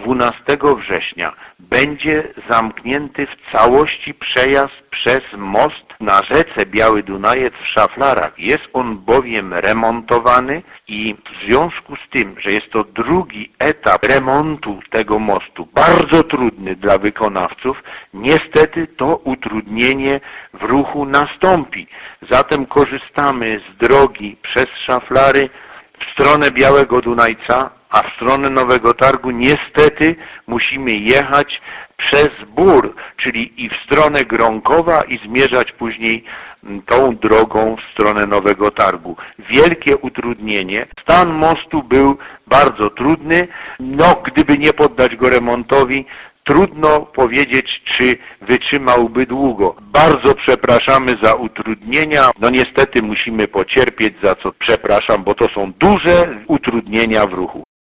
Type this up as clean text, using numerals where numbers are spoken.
12 września będzie zamknięty w całości przejazd przez most na rzece Biały Dunajec w Szaflarach. Jest on bowiem remontowany i w związku z tym, że jest to drugi etap remontu tego mostu, bardzo trudny dla wykonawców, niestety to utrudnienie w ruchu nastąpi. Zatem korzystamy z drogi przez Szaflary w stronę Białego Dunajca, a w stronę Nowego Targu niestety musimy jechać przez Bór, czyli i w stronę Gronkowa i zmierzać później tą drogą w stronę Nowego Targu. Wielkie utrudnienie. Stan mostu był bardzo trudny. Gdyby nie poddać go remontowi, trudno powiedzieć, czy wytrzymałby długo. Bardzo przepraszamy za utrudnienia. Niestety musimy pocierpieć, za co przepraszam, bo to są duże utrudnienia w ruchu.